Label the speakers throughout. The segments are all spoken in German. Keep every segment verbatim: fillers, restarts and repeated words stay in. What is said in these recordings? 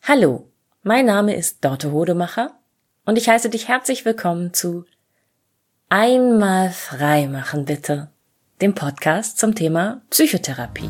Speaker 1: Hallo, mein Name ist Dorte Hodemacher und ich heiße dich herzlich willkommen zu Einmal frei machen bitte, dem Podcast zum Thema Psychotherapie.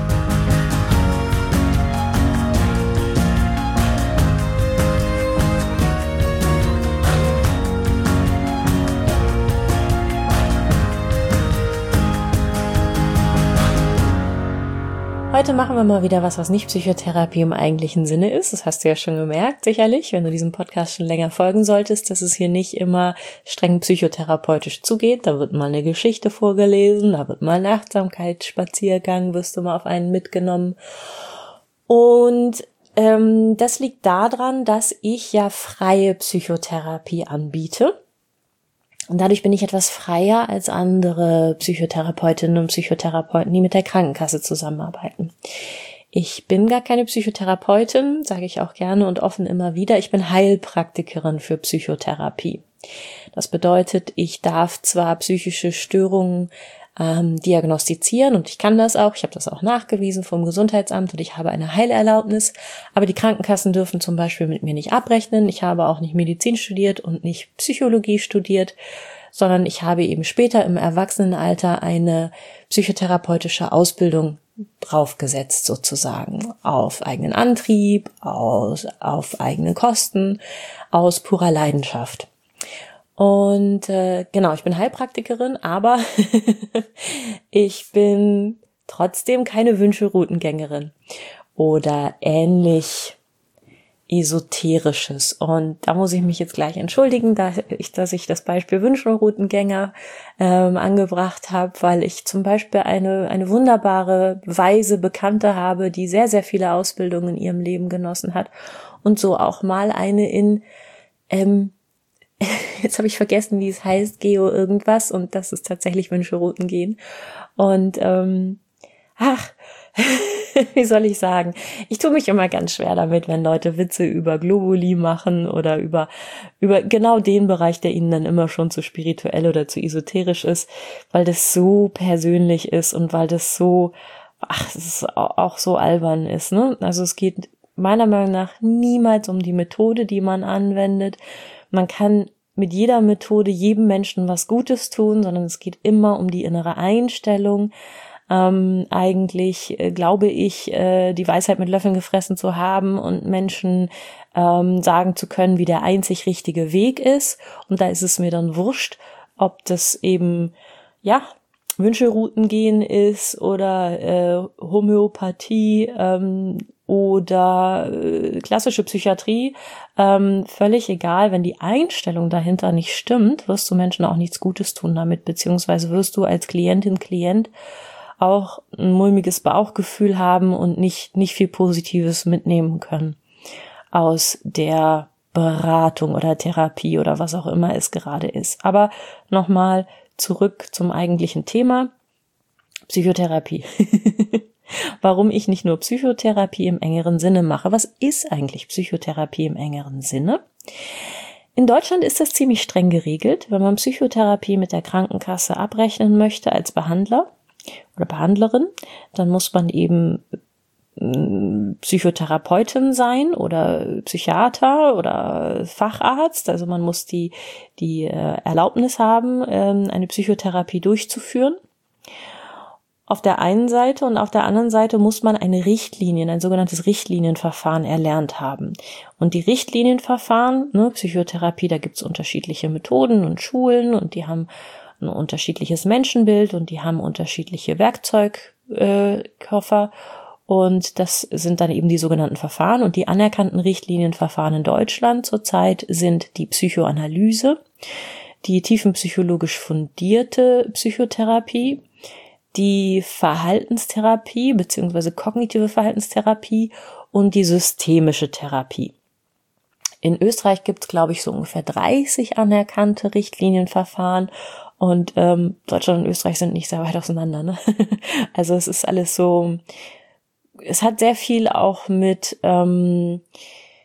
Speaker 1: Heute machen wir mal wieder was, was nicht Psychotherapie im eigentlichen Sinne ist. Das hast du ja schon gemerkt, sicherlich, wenn du diesem Podcast schon länger folgen solltest, dass es hier nicht immer streng psychotherapeutisch zugeht. Da wird mal eine Geschichte vorgelesen, da wird mal ein Achtsamkeitsspaziergang, wirst du mal auf einen mitgenommen. Und ähm, das liegt daran, dass ich ja freie Psychotherapie anbiete. Und dadurch bin ich etwas freier als andere Psychotherapeutinnen und Psychotherapeuten, die mit der Krankenkasse zusammenarbeiten. Ich bin gar keine Psychotherapeutin, sage ich auch gerne und offen immer wieder. Ich bin Heilpraktikerin für Psychotherapie. Das bedeutet, ich darf zwar psychische Störungen ähm, diagnostizieren und ich kann das auch. Ich habe das auch nachgewiesen vom Gesundheitsamt und ich habe eine Heilerlaubnis. Aber die Krankenkassen dürfen zum Beispiel mit mir nicht abrechnen. Ich habe auch nicht Medizin studiert und nicht Psychologie studiert, sondern ich habe eben später im Erwachsenenalter eine psychotherapeutische Ausbildung draufgesetzt sozusagen. Auf eigenen Antrieb, aus, auf eigene Kosten, aus purer Leidenschaft. Und äh, genau, ich bin Heilpraktikerin, aber ich bin trotzdem keine Wünschelroutengängerin oder ähnlich Esoterisches. Und da muss ich mich jetzt gleich entschuldigen, dass ich, dass ich das Beispiel Wünschelroutengänger ähm, angebracht habe, weil ich zum Beispiel eine eine wunderbare, weise Bekannte habe, die sehr, sehr viele Ausbildungen in ihrem Leben genossen hat und so auch mal eine in ähm, jetzt habe ich vergessen, wie es heißt, Geo irgendwas, und das ist tatsächlich Wünschelrouten gehen. Und ähm, ach, wie soll ich sagen? Ich tue mich immer ganz schwer damit, wenn Leute Witze über Globuli machen oder über über genau den Bereich, der ihnen dann immer schon zu spirituell oder zu esoterisch ist, weil das so persönlich ist und weil das so, ach, es ist auch so albern ist, ne? Also es geht meiner Meinung nach niemals um die Methode, die man anwendet. Man kann mit jeder Methode jedem Menschen was Gutes tun, sondern es geht immer um die innere Einstellung. Ähm, eigentlich äh, glaube ich, äh, die Weisheit mit Löffeln gefressen zu haben und Menschen ähm, sagen zu können, wie der einzig richtige Weg ist. Und da ist es mir dann wurscht, ob das eben, ja, Wünschelrouten gehen ist oder äh, Homöopathie ähm, oder äh, klassische Psychiatrie, ähm, völlig egal. Wenn die Einstellung dahinter nicht stimmt, wirst du Menschen auch nichts Gutes tun damit, beziehungsweise wirst du als Klientin, Klient auch ein mulmiges Bauchgefühl haben und nicht nicht viel Positives mitnehmen können aus der Beratung oder Therapie oder was auch immer es gerade ist. Aber nochmal zurück zum eigentlichen Thema, Psychotherapie. Warum ich nicht nur Psychotherapie im engeren Sinne mache. Was ist eigentlich Psychotherapie im engeren Sinne? In Deutschland ist das ziemlich streng geregelt. Wenn man Psychotherapie mit der Krankenkasse abrechnen möchte als Behandler oder Behandlerin, dann muss man eben Psychotherapeutin sein oder Psychiater oder Facharzt. Also man muss die die Erlaubnis haben, eine Psychotherapie durchzuführen. Auf der einen Seite, und auf der anderen Seite muss man eine Richtlinie, ein sogenanntes Richtlinienverfahren erlernt haben. Und die Richtlinienverfahren, ne, Psychotherapie, da gibt's unterschiedliche Methoden und Schulen und die haben ein unterschiedliches Menschenbild und die haben unterschiedliche Werkzeugkoffer. Und das sind dann eben die sogenannten Verfahren. Und die anerkannten Richtlinienverfahren in Deutschland zurzeit sind die Psychoanalyse, die tiefenpsychologisch fundierte Psychotherapie, die Verhaltenstherapie bzw. kognitive Verhaltenstherapie und die systemische Therapie. In Österreich gibt es, glaube ich, so ungefähr dreißig anerkannte Richtlinienverfahren und ähm, Deutschland und Österreich sind nicht sehr weit auseinander, ne? Also es ist alles so, es hat sehr viel auch mit ähm,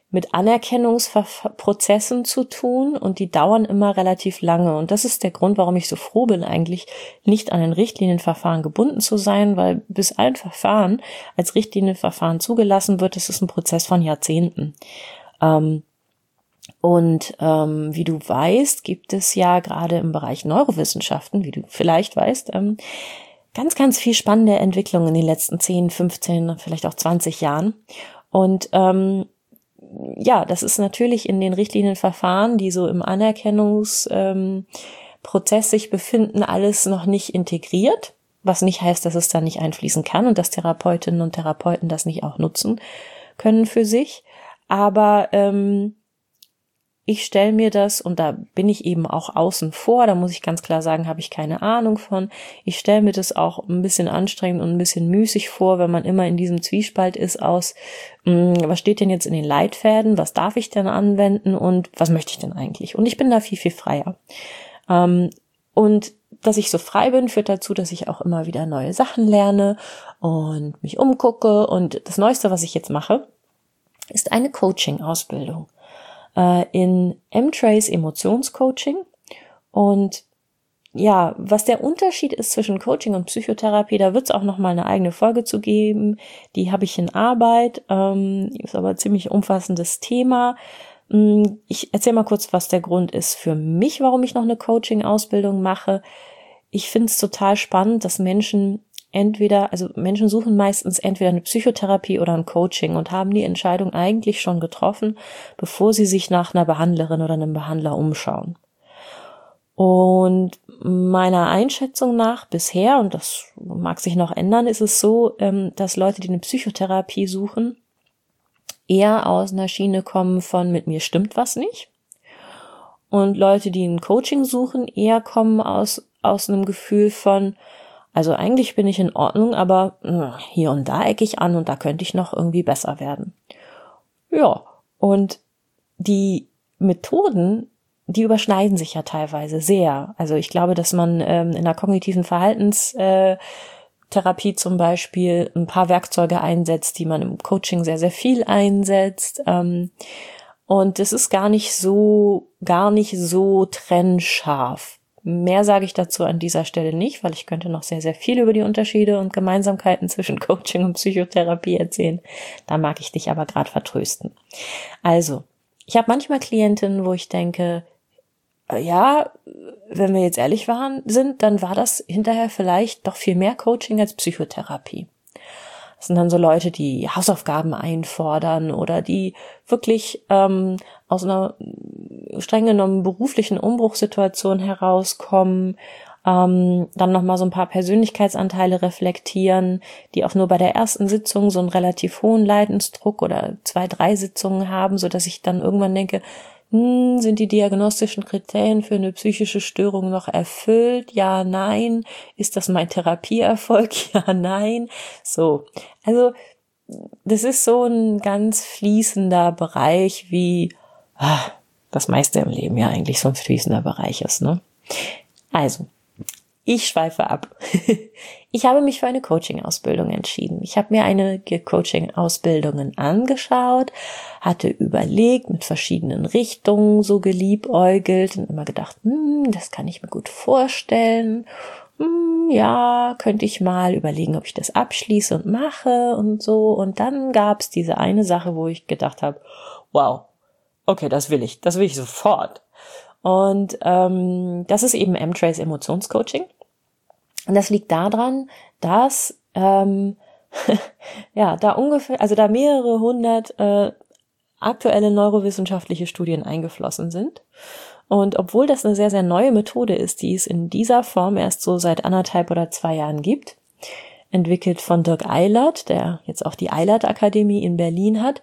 Speaker 1: mit Anerkennungsprozessen zu tun und die dauern immer relativ lange. Und das ist der Grund, warum ich so froh bin, eigentlich nicht an ein Richtlinienverfahren gebunden zu sein, weil bis ein Verfahren als Richtlinienverfahren zugelassen wird, das ist ein Prozess von Jahrzehnten. Ähm, und ähm, wie du weißt, gibt es ja gerade im Bereich Neurowissenschaften, wie du vielleicht weißt, ähm, ganz, ganz viel spannende Entwicklungen in den letzten zehn, fünfzehn, vielleicht auch zwanzig Jahren. Und ähm, ja, das ist natürlich in den Richtlinienverfahren, die so im Anerkennungsprozess ähm, sich befinden, alles noch nicht integriert, was nicht heißt, dass es da nicht einfließen kann und dass Therapeutinnen und Therapeuten das nicht auch nutzen können für sich. Aber ähm, ich stelle mir das, und da bin ich eben auch außen vor, da muss ich ganz klar sagen, habe ich keine Ahnung von. Ich stelle mir das auch ein bisschen anstrengend und ein bisschen müßig vor, wenn man immer in diesem Zwiespalt ist aus, mh, was steht denn jetzt in den Leitfäden, was darf ich denn anwenden und was möchte ich denn eigentlich? Und ich bin da viel, viel freier. Ähm, und dass ich so frei bin, führt dazu, dass ich auch immer wieder neue Sachen lerne und mich umgucke. Und das Neueste, was ich jetzt mache, ist eine Coaching-Ausbildung in M-Trace Emotionscoaching. Und ja, was der Unterschied ist zwischen Coaching und Psychotherapie, da wird es auch nochmal eine eigene Folge zu geben. Die habe ich in Arbeit, ähm, ist aber ein ziemlich umfassendes Thema. Ich erzähle mal kurz, was der Grund ist für mich, warum ich noch eine Coaching-Ausbildung mache. Ich finde es total spannend, dass Menschen entweder, also Menschen suchen meistens entweder eine Psychotherapie oder ein Coaching und haben die Entscheidung eigentlich schon getroffen, bevor sie sich nach einer Behandlerin oder einem Behandler umschauen. Und meiner Einschätzung nach bisher, und das mag sich noch ändern, ist es so, dass Leute, die eine Psychotherapie suchen, eher aus einer Schiene kommen von mit mir stimmt was nicht. Und Leute, die ein Coaching suchen, eher kommen aus, aus einem Gefühl von, also eigentlich bin ich in Ordnung, aber mh, hier und da ecke ich an und da könnte ich noch irgendwie besser werden. Ja, und die Methoden, die überschneiden sich ja teilweise sehr. Also ich glaube, dass man ähm, in der kognitiven Verhaltenstherapie zum Beispiel ein paar Werkzeuge einsetzt, die man im Coaching sehr, sehr viel einsetzt. Ähm, und es ist gar nicht so, gar nicht so trennscharf. Mehr sage ich dazu an dieser Stelle nicht, weil ich könnte noch sehr, sehr viel über die Unterschiede und Gemeinsamkeiten zwischen Coaching und Psychotherapie erzählen. Da mag ich dich aber gerade vertrösten. Also, ich habe manchmal Klientinnen, wo ich denke, ja, wenn wir jetzt ehrlich waren, sind, dann war das hinterher vielleicht doch viel mehr Coaching als Psychotherapie. Das sind dann so Leute, die Hausaufgaben einfordern oder die wirklich ähm, aus einer streng genommen beruflichen Umbruchssituation herauskommen, ähm, dann nochmal so ein paar Persönlichkeitsanteile reflektieren, die auch nur bei der ersten Sitzung so einen relativ hohen Leidensdruck oder zwei, drei Sitzungen haben, so dass ich dann irgendwann denke, hm, sind die diagnostischen Kriterien für eine psychische Störung noch erfüllt? Ja, nein. Ist das mein Therapieerfolg? Ja, nein. So, also das ist so ein ganz fließender Bereich, wie ah, das meiste im Leben ja eigentlich so ein fließender Bereich ist, ne? Also, ich schweife ab. Ich habe mich für eine Coaching-Ausbildung entschieden. Ich habe mir einige Coaching-Ausbildungen angeschaut, hatte überlegt, mit verschiedenen Richtungen so geliebäugelt und immer gedacht, hm, das kann ich mir gut vorstellen. Hm, ja, könnte ich mal überlegen, ob ich das abschließe und mache und so. Und dann gab es diese eine Sache, wo ich gedacht habe, wow, okay, das will ich, das will ich sofort. Und ähm, das ist eben M-Trace Emotionscoaching. Und das liegt daran, dass ähm, ja da ungefähr, also da mehrere hundert äh, aktuelle neurowissenschaftliche Studien eingeflossen sind. Und obwohl das eine sehr, sehr neue Methode ist, die es in dieser Form erst so seit anderthalb oder zwei Jahren gibt, entwickelt von Dirk Eilert, der jetzt auch die Eilert-Akademie in Berlin hat,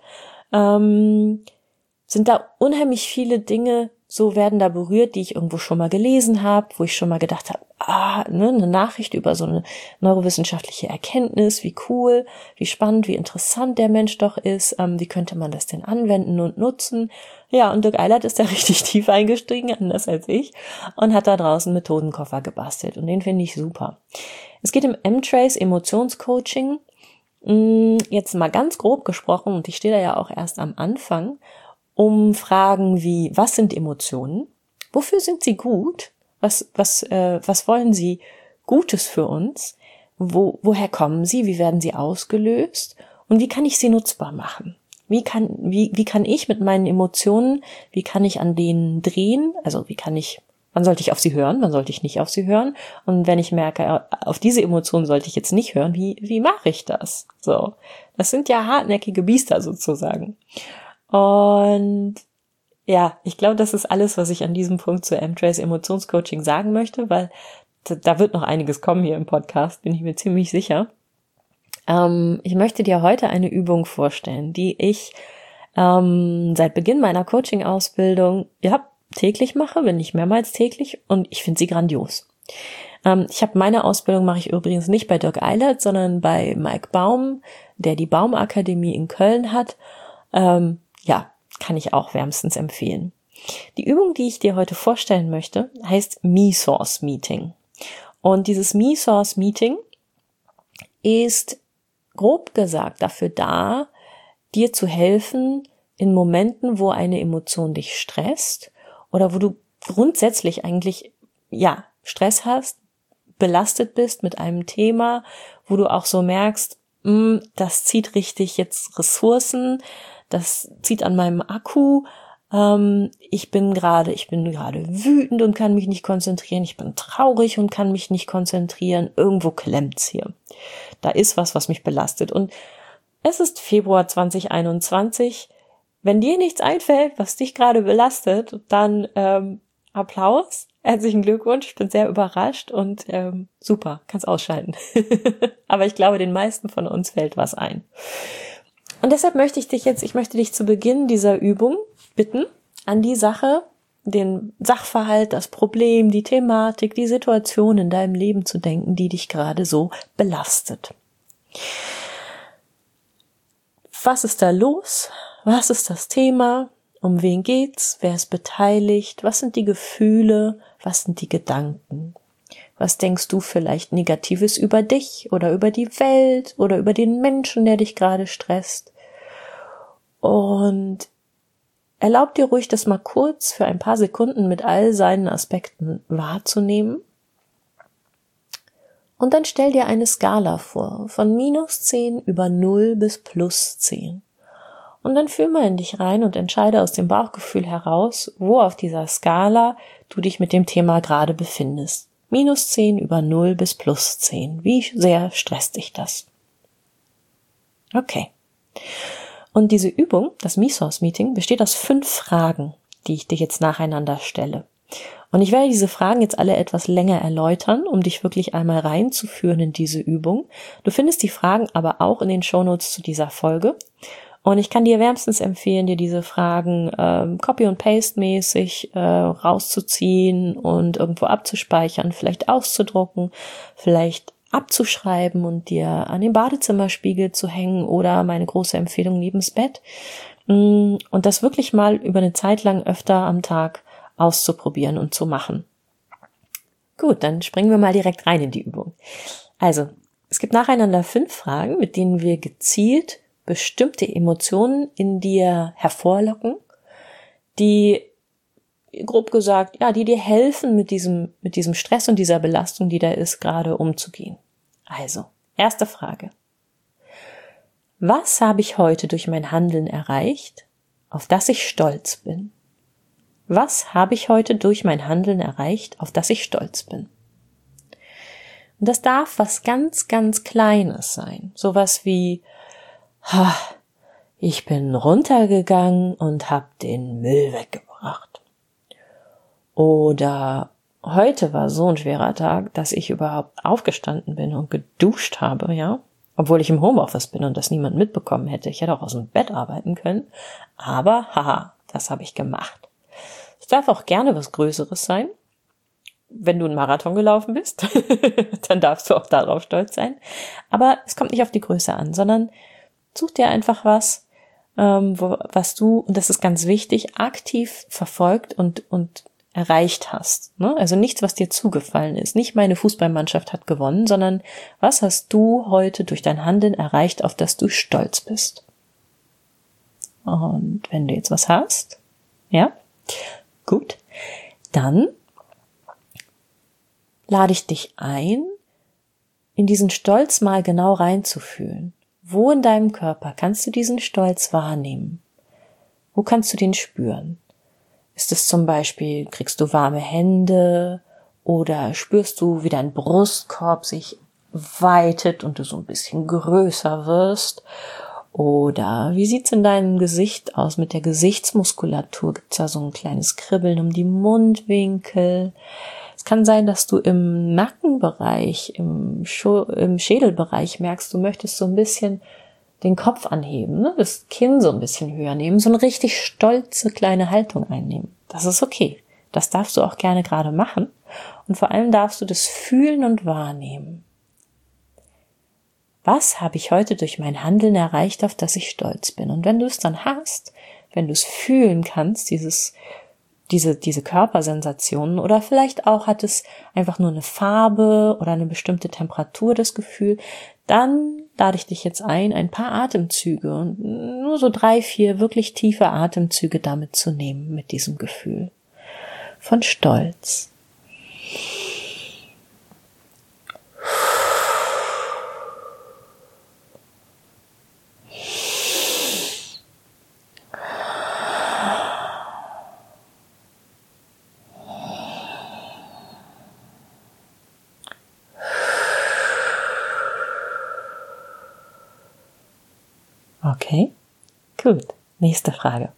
Speaker 1: ähm, sind da unheimlich viele Dinge, so werden da berührt, die ich irgendwo schon mal gelesen habe, wo ich schon mal gedacht habe, ah, ne, eine Nachricht über so eine neurowissenschaftliche Erkenntnis, wie cool, wie spannend, wie interessant der Mensch doch ist, ähm, wie könnte man das denn anwenden und nutzen? Ja, und Dirk Eilert ist da richtig tief eingestiegen, anders als ich, und hat da draußen einen Methodenkoffer gebastelt und den finde ich super. Es geht im M-Trace Emotionscoaching Jetzt mal ganz grob gesprochen, und ich stehe da ja auch erst am Anfang, um Fragen wie, was sind Emotionen? Wofür sind sie gut? Was, was, äh, was wollen sie Gutes für uns? Wo, woher kommen sie? Wie werden sie ausgelöst? Und wie kann ich sie nutzbar machen? Wie kann, wie, wie kann ich mit meinen Emotionen, wie kann ich an denen drehen? Also wie kann ich, wann sollte ich auf sie hören? Wann sollte ich nicht auf sie hören? Und wenn ich merke, auf diese Emotionen sollte ich jetzt nicht hören, wie, wie mache ich das? So. Das sind ja hartnäckige Biester sozusagen. Und ja, ich glaube, das ist alles, was ich an diesem Punkt zu M-Trace Emotionscoaching sagen möchte, weil da wird noch einiges kommen hier im Podcast, bin ich mir ziemlich sicher. Ähm, ich möchte dir heute eine Übung vorstellen, die ich ähm, seit Beginn meiner Coaching-Ausbildung ja täglich mache, wenn nicht mehrmals täglich, und ich finde sie grandios. Ähm, ich habe meine Ausbildung mache ich übrigens nicht bei Dirk Eilert, sondern bei Mike Baum, der die Baumakademie in Köln hat. Ähm, ja, kann ich auch wärmstens empfehlen. Die Übung, die ich dir heute vorstellen möchte, heißt Me-Source Meeting. Und dieses Me-Source Meeting ist grob gesagt dafür da, dir zu helfen in Momenten, wo eine Emotion dich stresst oder wo du grundsätzlich eigentlich, ja, Stress hast, belastet bist mit einem Thema, wo du auch so merkst, mh, das zieht richtig jetzt Ressourcen, das zieht an meinem Akku, ähm, ich bin gerade, ich bin gerade wütend und kann mich nicht konzentrieren, ich bin traurig und kann mich nicht konzentrieren, irgendwo klemmt's hier. Da ist was, was mich belastet. Und es ist Februar zwanzig einundzwanzig. Wenn dir nichts einfällt, was dich gerade belastet, dann ähm, Applaus, herzlichen Glückwunsch, ich bin sehr überrascht und ähm, super, kannst ausschalten. Aber ich glaube, den meisten von uns fällt was ein. Und deshalb möchte ich dich jetzt, ich möchte dich zu Beginn dieser Übung bitten, an die Sache, den Sachverhalt, das Problem, die Thematik, die Situation in deinem Leben zu denken, die dich gerade so belastet. Was ist da los? Was ist das Thema? Um wen geht's? Wer ist beteiligt? Was sind die Gefühle? Was sind die Gedanken? Was denkst du vielleicht Negatives über dich oder über die Welt oder über den Menschen, der dich gerade stresst? Und erlaub dir ruhig, das mal kurz für ein paar Sekunden mit all seinen Aspekten wahrzunehmen. Und dann stell dir eine Skala vor, von minus zehn über null bis plus zehn. Und dann fühl mal in dich rein und entscheide aus dem Bauchgefühl heraus, wo auf dieser Skala du dich mit dem Thema gerade befindest. minus zehn über null bis plus zehn. Wie sehr stresst dich das? Okay. Und diese Übung, das Me-Source Meeting, besteht aus fünf Fragen, die ich dir jetzt nacheinander stelle. Und ich werde diese Fragen jetzt alle etwas länger erläutern, um dich wirklich einmal reinzuführen in diese Übung. Du findest die Fragen aber auch in den Shownotes zu dieser Folge. Und ich kann dir wärmstens empfehlen, dir diese Fragen ähm, Copy- und Paste-mäßig äh, rauszuziehen und irgendwo abzuspeichern, vielleicht auszudrucken, vielleicht abzuschreiben und dir an den Badezimmerspiegel zu hängen oder meine große Empfehlung neben's Bett. Und das wirklich mal über eine Zeit lang öfter am Tag auszuprobieren und zu machen. Gut, dann springen wir mal direkt rein in die Übung. Also, es gibt nacheinander fünf Fragen, mit denen wir gezielt bestimmte Emotionen in dir hervorlocken, die, grob gesagt, ja, die dir helfen, mit diesem, mit diesem Stress und dieser Belastung, die da ist, gerade umzugehen. Also, erste Frage. Was habe ich heute durch mein Handeln erreicht, auf das ich stolz bin? Was habe ich heute durch mein Handeln erreicht, auf das ich stolz bin? Und das darf was ganz, ganz Kleines sein. Sowas wie, ha, ich bin runtergegangen und habe den Müll weggebracht. Oder heute war so ein schwerer Tag, dass ich überhaupt aufgestanden bin und geduscht habe, ja. Obwohl ich im Homeoffice bin und das niemand mitbekommen hätte. Ich hätte auch aus dem Bett arbeiten können. Aber, haha, das habe ich gemacht. Es darf auch gerne was Größeres sein. Wenn du einen Marathon gelaufen bist, dann darfst du auch darauf stolz sein. Aber es kommt nicht auf die Größe an, sondern such dir einfach was, ähm, wo, was du, und das ist ganz wichtig, aktiv verfolgt und, und erreicht hast, ne? Also nichts, was dir zugefallen ist. Nicht meine Fußballmannschaft hat gewonnen, sondern was hast du heute durch dein Handeln erreicht, auf das du stolz bist? Und wenn du jetzt was hast, ja, gut, dann lade ich dich ein, in diesen Stolz mal genau reinzufühlen. Wo in deinem Körper kannst du diesen Stolz wahrnehmen? Wo kannst du den spüren? Ist es zum Beispiel, kriegst du warme Hände oder spürst du, wie dein Brustkorb sich weitet und du so ein bisschen größer wirst? Oder wie sieht's in deinem Gesicht aus mit der Gesichtsmuskulatur? Gibt's da so ein kleines Kribbeln um die Mundwinkel? Es kann sein, dass du im Nackenbereich, im, Scho- im Schädelbereich merkst, du möchtest so ein bisschen den Kopf anheben, ne? Das Kinn so ein bisschen höher nehmen, so eine richtig stolze kleine Haltung einnehmen. Das ist okay. Das darfst du auch gerne gerade machen. Und vor allem darfst du das fühlen und wahrnehmen. Was habe ich heute durch mein Handeln erreicht, auf das ich stolz bin? Und wenn du es dann hast, wenn du es fühlen kannst, dieses, diese, diese Körpersensationen, oder vielleicht auch hat es einfach nur eine Farbe oder eine bestimmte Temperatur, das Gefühl, dann lade ich dich jetzt ein, ein paar Atemzüge und nur so drei, vier wirklich tiefe Atemzüge damit zu nehmen, mit diesem Gefühl von Stolz. Okay, gut. Nächste Frage.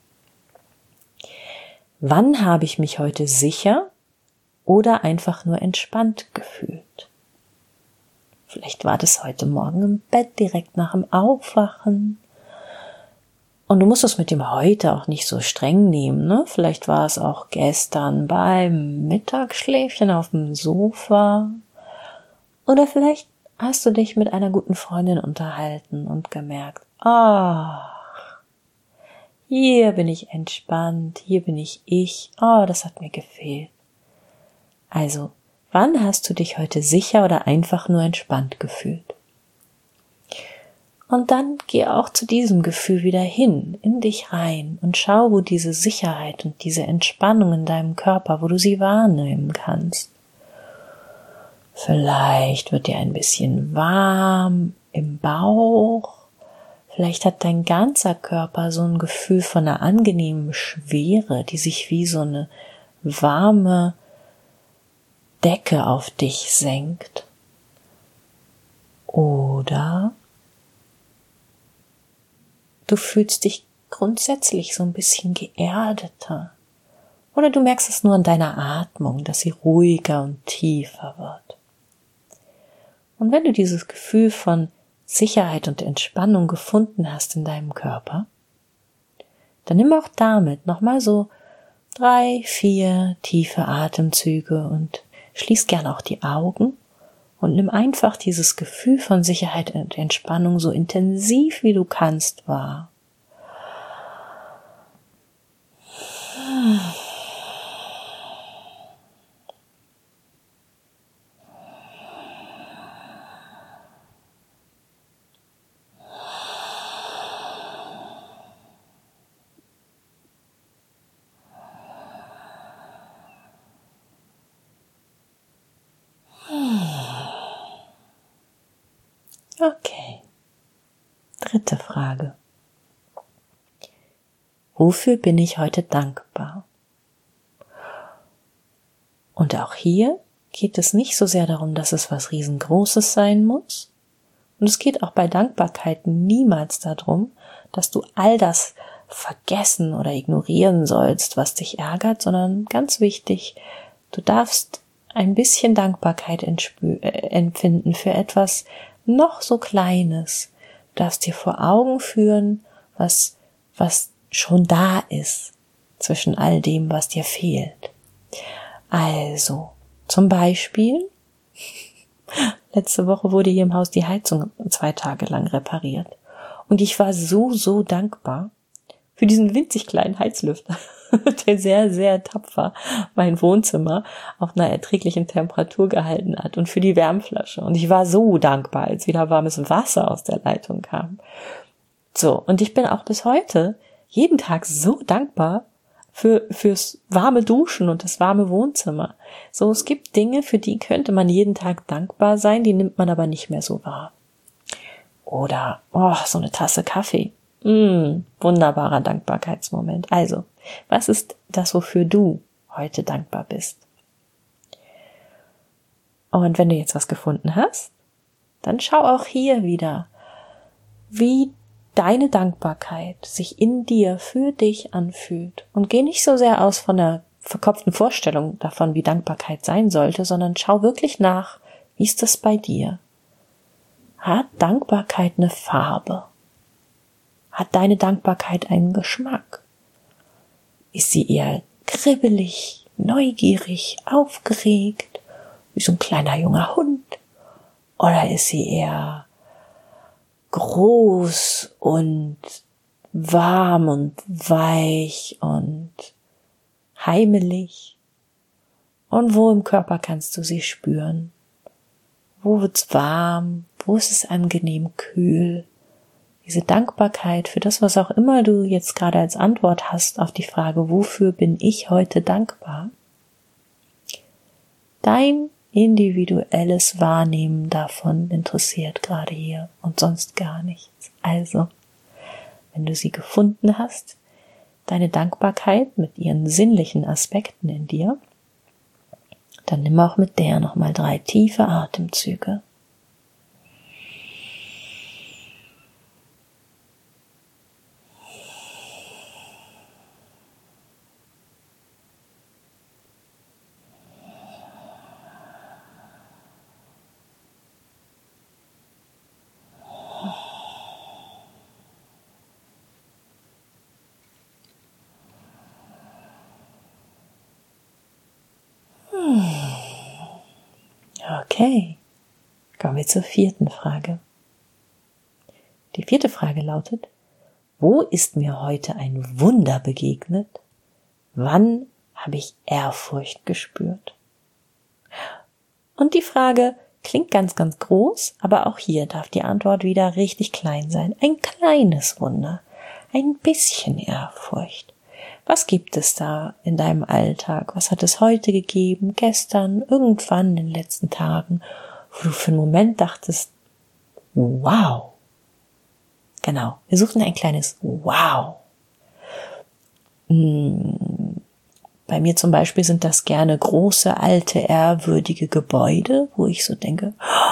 Speaker 1: Wann habe ich mich heute sicher oder einfach nur entspannt gefühlt? Vielleicht war das heute Morgen im Bett direkt nach dem Aufwachen. Und du musst es mit dem heute auch nicht so streng nehmen, ne? Vielleicht war es auch gestern beim Mittagsschläfchen auf dem Sofa. Oder vielleicht hast du dich mit einer guten Freundin unterhalten und gemerkt, ach, hier bin ich entspannt, hier bin ich ich, oh, das hat mir gefehlt. Also, wann hast du dich heute sicher oder einfach nur entspannt gefühlt? Und dann geh auch zu diesem Gefühl wieder hin, in dich rein und schau, wo diese Sicherheit und diese Entspannung in deinem Körper, wo du sie wahrnehmen kannst. Vielleicht wird dir ein bisschen warm im Bauch. Vielleicht hat dein ganzer Körper so ein Gefühl von einer angenehmen Schwere, die sich wie so eine warme Decke auf dich senkt. Oder du fühlst dich grundsätzlich so ein bisschen geerdeter. Oder du merkst es nur an deiner Atmung, dass sie ruhiger und tiefer wird. Und wenn du dieses Gefühl von Sicherheit und Entspannung gefunden hast in deinem Körper, dann nimm auch damit nochmal so drei, vier tiefe Atemzüge und schließ gern auch die Augen und nimm einfach dieses Gefühl von Sicherheit und Entspannung so intensiv wie du kannst wahr. Okay. Dritte Frage. Wofür bin ich heute dankbar? Und auch hier geht es nicht so sehr darum, dass es was Riesengroßes sein muss. Und es geht auch bei Dankbarkeit niemals darum, dass du all das vergessen oder ignorieren sollst, was dich ärgert, sondern ganz wichtig, du darfst ein bisschen Dankbarkeit entspü- äh, empfinden für etwas noch so Kleines. Du darfst dir vor Augen führen, was, was schon da ist zwischen all dem, was dir fehlt. Also, zum Beispiel, letzte Woche wurde hier im Haus die Heizung zwei Tage lang repariert. Und ich war so, so dankbar für diesen winzig kleinen Heizlüfter. der sehr, sehr tapfer mein Wohnzimmer auf einer erträglichen Temperatur gehalten hat und für die Wärmflasche. Und ich war so dankbar, als wieder warmes Wasser aus der Leitung kam. So, und ich bin auch bis heute jeden Tag so dankbar für fürs warme Duschen und das warme Wohnzimmer. So, es gibt Dinge, für die könnte man jeden Tag dankbar sein, die nimmt man aber nicht mehr so wahr. Oder, oh, so eine Tasse Kaffee. Mm, wunderbarer Dankbarkeitsmoment. Also, was ist das, wofür du heute dankbar bist? Und wenn du jetzt was gefunden hast, dann schau auch hier wieder, wie deine Dankbarkeit sich in dir für dich anfühlt. Und geh nicht so sehr aus von einer verkopften Vorstellung davon, wie Dankbarkeit sein sollte, sondern schau wirklich nach, wie ist das bei dir? Hat Dankbarkeit eine Farbe? Hat deine Dankbarkeit einen Geschmack? Ist sie eher kribbelig, neugierig, aufgeregt, wie so ein kleiner junger Hund? Oder ist sie eher groß und warm und weich und heimelig? Und wo im Körper kannst du sie spüren? Wo wird's warm? Wo ist es angenehm kühl? Diese Dankbarkeit für das, was auch immer du jetzt gerade als Antwort hast auf die Frage, wofür bin ich heute dankbar? Dein individuelles Wahrnehmen davon interessiert gerade hier und sonst gar nichts. Also, wenn du sie gefunden hast, deine Dankbarkeit mit ihren sinnlichen Aspekten in dir, dann nimm auch mit der nochmal drei tiefe Atemzüge. Okay, kommen wir zur vierten Frage. Die vierte Frage lautet, wo ist mir heute ein Wunder begegnet? Wann habe ich Ehrfurcht gespürt? Und die Frage klingt ganz, ganz groß, aber auch hier darf die Antwort wieder richtig klein sein. Ein kleines Wunder, ein bisschen Ehrfurcht. Was gibt es da in deinem Alltag? Was hat es heute gegeben, gestern, irgendwann in den letzten Tagen, wo du für einen Moment dachtest, wow. Genau, wir suchen ein kleines Wow. Bei mir zum Beispiel sind das gerne große, alte, ehrwürdige Gebäude, wo ich so denke,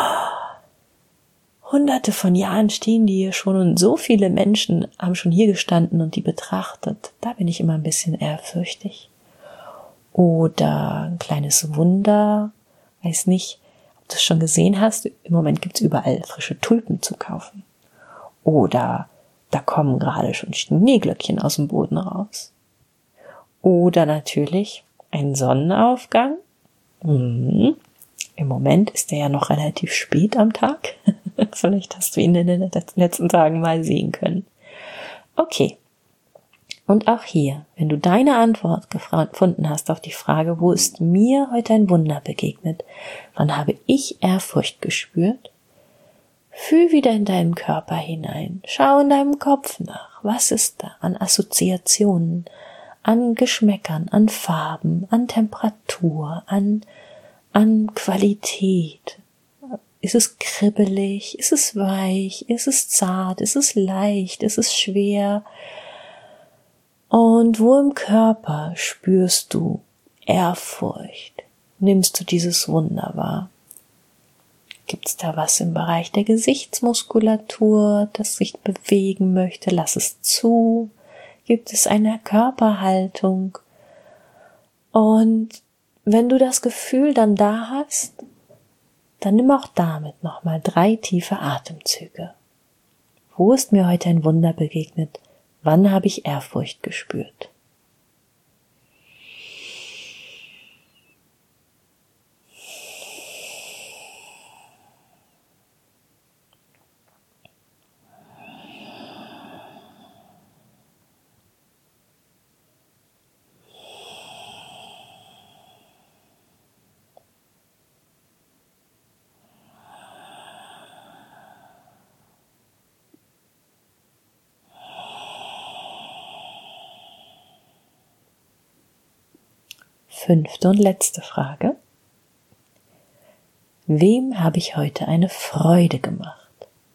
Speaker 1: hunderte von Jahren stehen die hier schon und so viele Menschen haben schon hier gestanden und die betrachtet. Da bin ich immer ein bisschen ehrfürchtig. Oder ein kleines Wunder, weiß nicht, ob du es schon gesehen hast, im Moment gibt's überall frische Tulpen zu kaufen. Oder da kommen gerade schon Schneeglöckchen aus dem Boden raus. Oder natürlich ein Sonnenaufgang. Mhm. Im Moment ist der ja noch relativ spät am Tag. Vielleicht hast du ihn in den letzten Tagen mal sehen können. Okay. Und auch hier, wenn du deine Antwort gefunden hast auf die Frage, wo ist mir heute ein Wunder begegnet? Wann habe ich Ehrfurcht gespürt? Fühl wieder in deinen Körper hinein. Schau in deinem Kopf nach. Was ist da an Assoziationen, an Geschmäckern, an Farben, an Temperatur, an an Qualität? Ist es kribbelig? Ist es weich? Ist es zart? Ist es leicht? Ist es schwer? Und wo im Körper spürst du Ehrfurcht? Nimmst du dieses Wunder wahr? Gibt es da was im Bereich der Gesichtsmuskulatur, das sich bewegen möchte? Lass es zu. Gibt es eine Körperhaltung? Und wenn du das Gefühl dann da hast, dann nimm auch damit nochmal drei tiefe Atemzüge. Wo ist mir heute ein Wunder begegnet? Wann habe ich Ehrfurcht gespürt? fünfte und letzte Frage. Wem habe ich heute eine Freude gemacht?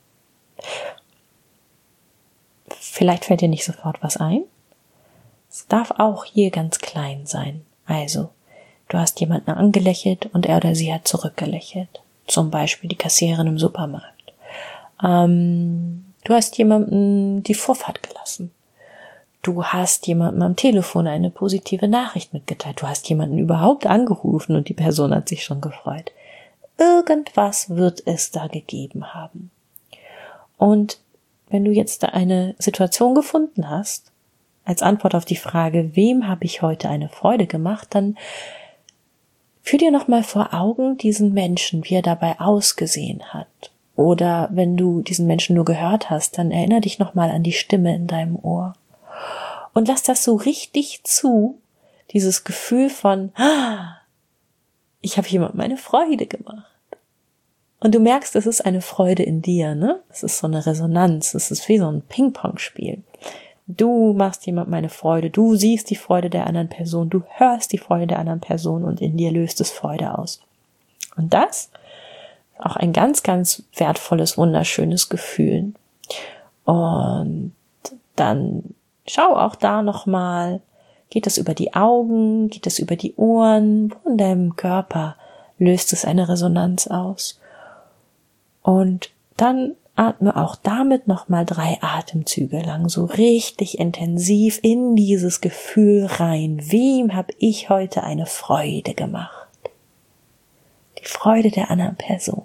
Speaker 1: Vielleicht fällt dir nicht sofort was ein. Es darf auch hier ganz klein sein. Also, du hast jemanden angelächelt und er oder sie hat zurückgelächelt. Zum Beispiel die Kassiererin im Supermarkt. Ähm, du hast jemandem die Vorfahrt gelassen. Du hast jemandem am Telefon eine positive Nachricht mitgeteilt. Du hast jemanden überhaupt angerufen und die Person hat sich schon gefreut. Irgendwas wird es da gegeben haben. Und wenn du jetzt da eine Situation gefunden hast, als Antwort auf die Frage, wem habe ich heute eine Freude gemacht, dann führ dir nochmal vor Augen diesen Menschen, wie er dabei ausgesehen hat. Oder wenn du diesen Menschen nur gehört hast, dann erinnere dich nochmal an die Stimme in deinem Ohr. Und lass das so richtig zu, dieses Gefühl von, ah, ich habe jemandem eine Freude gemacht. Und du merkst, es ist eine Freude in dir, ne? Es ist so eine Resonanz, es ist wie so ein Ping-Pong-Spiel. Du machst jemandem eine Freude, du siehst die Freude der anderen Person, du hörst die Freude der anderen Person und in dir löst es Freude aus. Und das ist auch ein ganz, ganz wertvolles, wunderschönes Gefühl. Und dann schau auch da nochmal, geht es über die Augen, geht es über die Ohren, wo in deinem Körper löst es eine Resonanz aus. Und dann atme auch damit nochmal drei Atemzüge lang so richtig intensiv in dieses Gefühl rein. Wem habe ich heute eine Freude gemacht? Die Freude der anderen Person.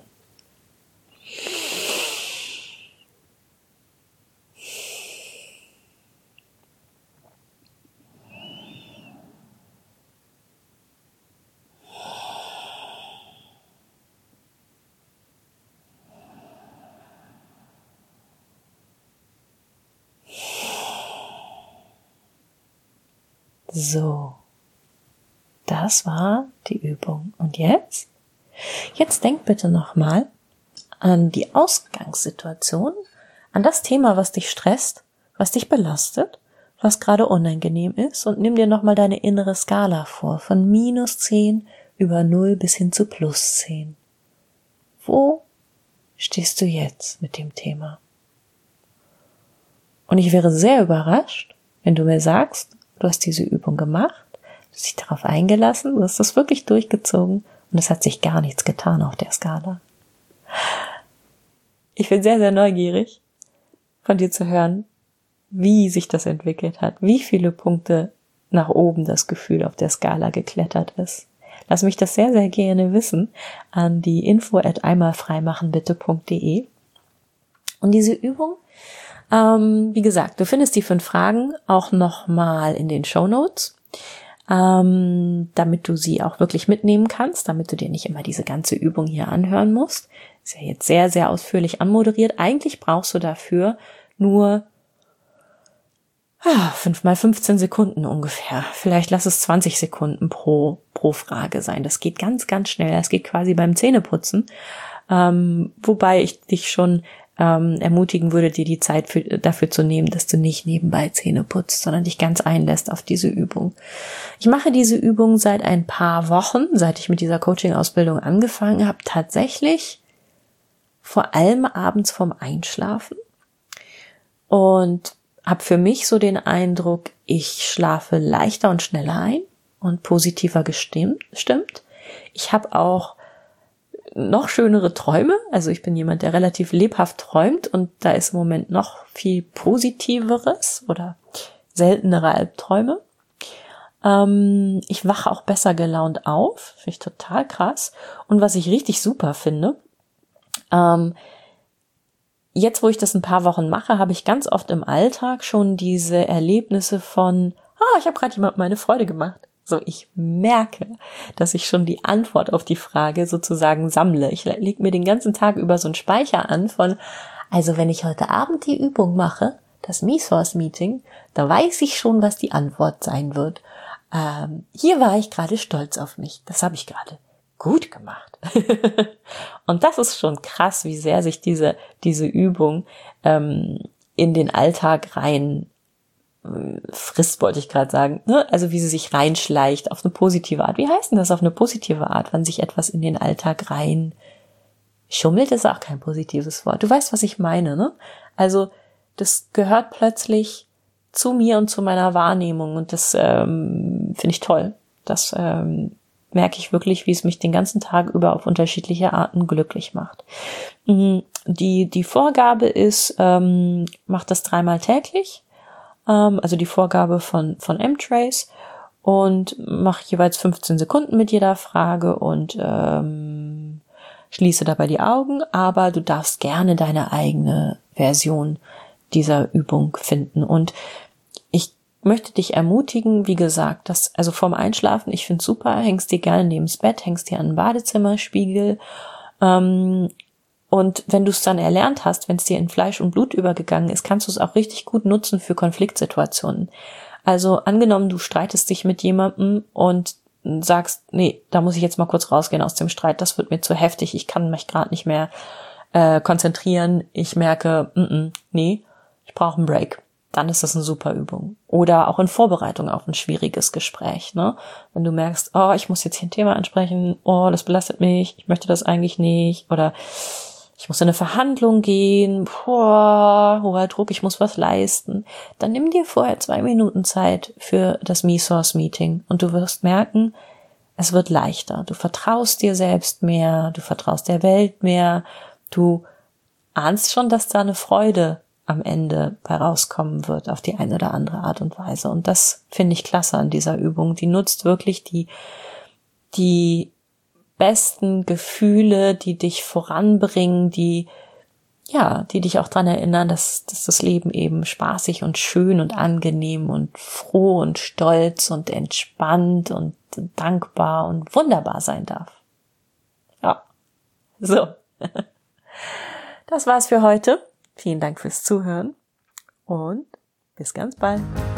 Speaker 1: So, das war die Übung. Und jetzt? Jetzt denk bitte nochmal an die Ausgangssituation, an das Thema, was dich stresst, was dich belastet, was gerade unangenehm ist und nimm dir nochmal deine innere Skala vor, von minus zehn über null bis hin zu plus zehn. Wo stehst du jetzt mit dem Thema? Und ich wäre sehr überrascht, wenn du mir sagst, du hast diese Übung gemacht, du hast dich darauf eingelassen, du hast das wirklich durchgezogen und es hat sich gar nichts getan auf der Skala. Ich bin sehr, sehr neugierig, von dir zu hören, wie sich das entwickelt hat, wie viele Punkte nach oben das Gefühl auf der Skala geklettert ist. Lass mich das sehr, sehr gerne wissen an die info at einmalfreimachenbitte punkt de. Und diese Übung, Ähm, wie gesagt, du findest die fünf Fragen auch nochmal in den Shownotes, ähm, damit du sie auch wirklich mitnehmen kannst, damit du dir nicht immer diese ganze Übung hier anhören musst. Ist ja jetzt sehr, sehr ausführlich anmoderiert. Eigentlich brauchst du dafür nur ah, fünf mal fünfzehn Sekunden ungefähr. Vielleicht lass es zwanzig Sekunden pro, pro Frage sein. Das geht ganz, ganz schnell. Das geht quasi beim Zähneputzen. Ähm, wobei ich dich schon Ähm, ermutigen würde, dir die Zeit für, dafür zu nehmen, dass du nicht nebenbei Zähne putzt, sondern dich ganz einlässt auf diese Übung. Ich mache diese Übung seit ein paar Wochen, seit ich mit dieser Coaching-Ausbildung angefangen habe, tatsächlich vor allem abends vorm Einschlafen und habe für mich so den Eindruck, ich schlafe leichter und schneller ein und positiver gestimmt. Stimmt. Ich habe auch noch schönere Träume, also ich bin jemand, der relativ lebhaft träumt und da ist im Moment noch viel Positiveres oder seltenere Albträume. Ähm, ich wache auch besser gelaunt auf, finde ich total krass. Und was ich richtig super finde, ähm, jetzt wo ich das ein paar Wochen mache, habe ich ganz oft im Alltag schon diese Erlebnisse von, ah, ich habe gerade jemandem meine Freude gemacht. So, ich merke, dass ich schon die Antwort auf die Frage sozusagen sammle. Ich lege mir den ganzen Tag über so einen Speicher an von, also wenn ich heute Abend die Übung mache, das Me-Source-Meeting, da weiß ich schon, was die Antwort sein wird. Ähm, hier war ich gerade stolz auf mich. Das habe ich gerade gut gemacht. Und das ist schon krass, wie sehr sich diese, diese Übung ähm, in den Alltag rein frisst, wollte ich gerade sagen, ne? Also wie sie sich reinschleicht auf eine positive Art. Wie heißt denn das auf eine positive Art, wenn sich etwas in den Alltag rein schummelt, ist auch kein positives Wort. Du weißt, was ich meine, ne? Also das gehört plötzlich zu mir und zu meiner Wahrnehmung und das ähm, finde ich toll. Das ähm, merke ich wirklich, wie es mich den ganzen Tag über auf unterschiedliche Arten glücklich macht. Die, die Vorgabe ist, ähm, mach das dreimal täglich, ähm, also die Vorgabe von, von M-Trace und mach jeweils fünfzehn Sekunden mit jeder Frage und ähm, schließe dabei die Augen, aber du darfst gerne deine eigene Version dieser Übung finden. Und ich möchte dich ermutigen, wie gesagt, dass, also vorm Einschlafen, ich finde es super, hängst dir gerne neben's Bett, hängst dir an den Badezimmerspiegel, ähm, und wenn du es dann erlernt hast, wenn es dir in Fleisch und Blut übergegangen ist, kannst du es auch richtig gut nutzen für Konfliktsituationen. Also angenommen, du streitest dich mit jemandem und sagst, nee, da muss ich jetzt mal kurz rausgehen aus dem Streit, das wird mir zu heftig, ich kann mich gerade nicht mehr äh, konzentrieren, ich merke, mm -mm, nee, ich brauche einen Break. Dann ist das eine super Übung. Oder auch in Vorbereitung auf ein schwieriges Gespräch, ne? Wenn du merkst, oh, ich muss jetzt hier ein Thema ansprechen, oh, das belastet mich, ich möchte das eigentlich nicht, oder ich muss in eine Verhandlung gehen, boah, hoher Druck, ich muss was leisten. Dann nimm dir vorher zwei Minuten Zeit für das Me-Source-Meeting und du wirst merken, es wird leichter. Du vertraust dir selbst mehr, du vertraust der Welt mehr, du ahnst schon, dass da eine Freude am Ende bei rauskommen wird auf die eine oder andere Art und Weise. Und das finde ich klasse an dieser Übung. Die nutzt wirklich die, die besten Gefühle, die dich voranbringen, die, ja, die dich auch dran erinnern, dass, dass das Leben eben spaßig und schön und angenehm und froh und stolz und entspannt und dankbar und wunderbar sein darf. Ja, so. Das war's für heute. Vielen Dank fürs Zuhören und bis ganz bald.